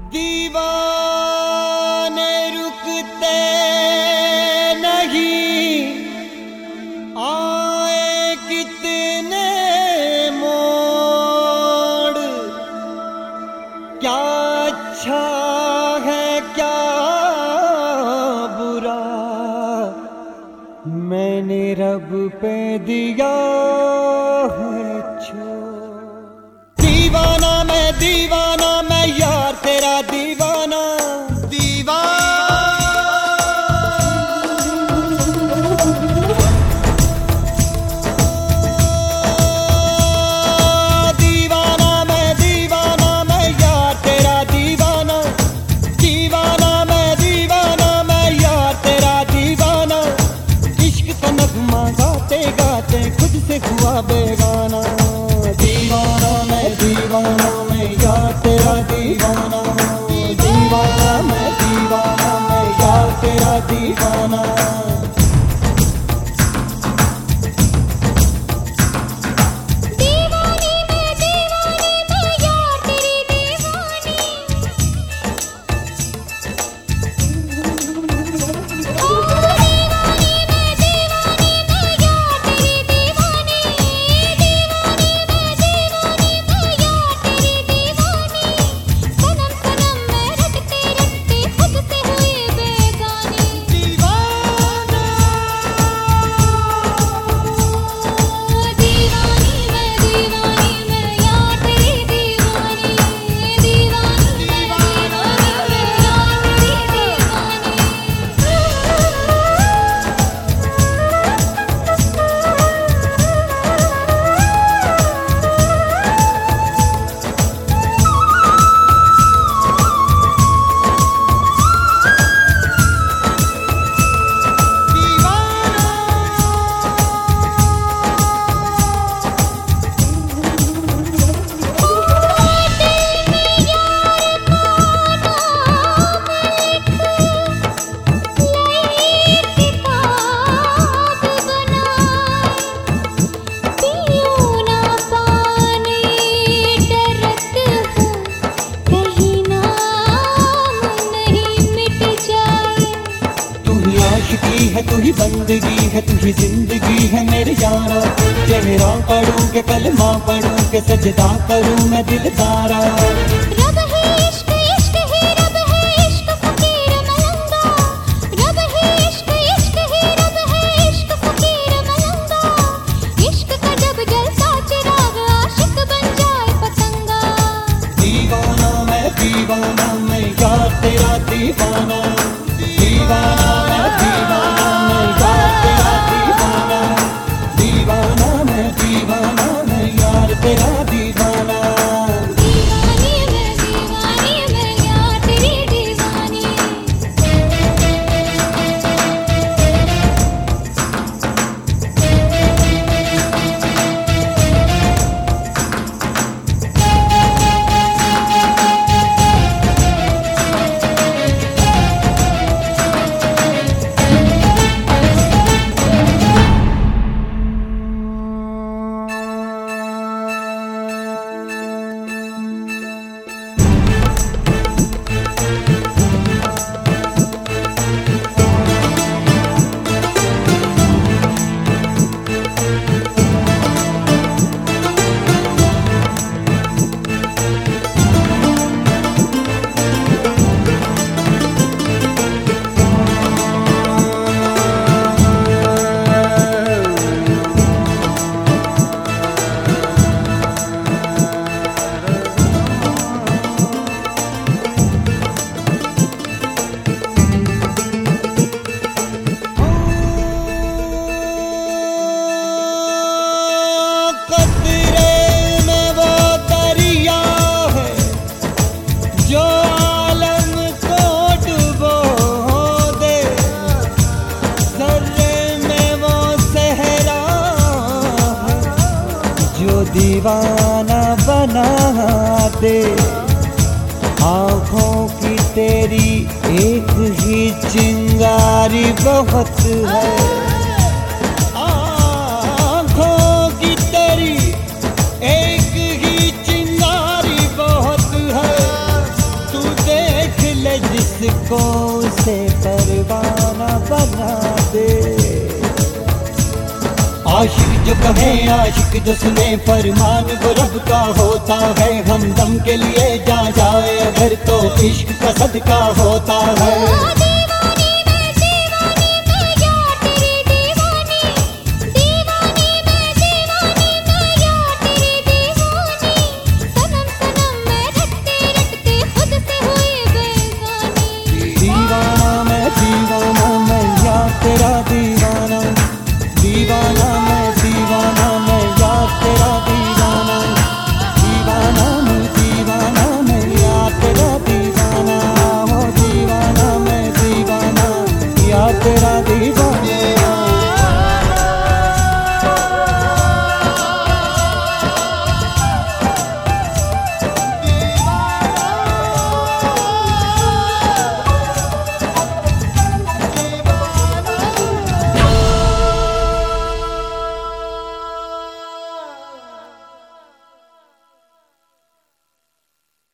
दीवाने रुकते नहीं, आए कितने मोड़, क्या अच्छा है क्या बुरा, मैंने रब पे दिया है छोड़। दीवाना मैं यार तेरा दीवाना, खुद से हुआ बेगाना। दीवाना मैं यार तेरा दीवाना, दीवाना मैं यार तेरा दीवाना। है तू ही बंदगी है, तू ही जिंदगी है मेरे यारा। चेहरा पढ़ूं के कलमा पढ़ूं के सजदा करूं मैं दिल तारा। रब है इश्क, इश्क है रब है इश्क फकीर मलंगा। रब है इश्क, इश्क है रब है इश्क फकीर मलंगा। इश्क का जब जलसा चिराग आशिक बन जाए पतंगा। दीवाना मैं यार तेरा दीवाना, दीवाना मैं यार तेरा दीवाना, दीवाना मैं यार तेरा दीवाना। दीवानी मैं यार तेरी दीवानी। दीवाना बना दे। आँखों की तेरी एक ही चिंगारी बहुत है, आँखों की तेरी एक ही चिंगारी बहुत है। तू दे दीवाना बना दे। आशिक जो कहे आशिक जो सुने फरमान वो रब का होता है, हमदम के लिए जा जाए अगर तो इश्क का सदका होता है।